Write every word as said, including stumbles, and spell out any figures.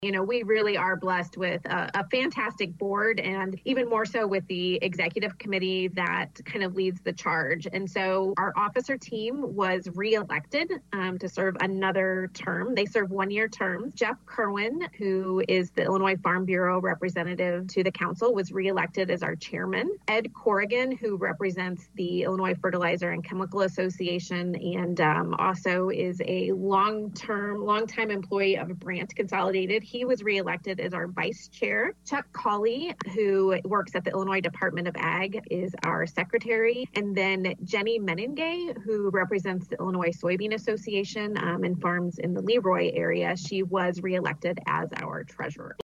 You know, we really are blessed with a, a fantastic board, and even more so with the executive committee that kind of leads the charge. And so our officer team was reelected um, to serve another term. They serve one-year terms. Jeff Kerwin, who is the Illinois Farm Bureau representative to the council, was reelected as our chairman. Ed Corrigan, who represents the Illinois Fertilizer and Chemical Association and um, also is a long-term, long-time employee of Brandt Consolidated, he was reelected as our vice chair. Chuck Colley, who works at the Illinois Department of Ag, is our secretary. And then Jenny Meningay, who represents the Illinois Soybean Association um, and farms in the Leroy area, she was reelected as our treasurer.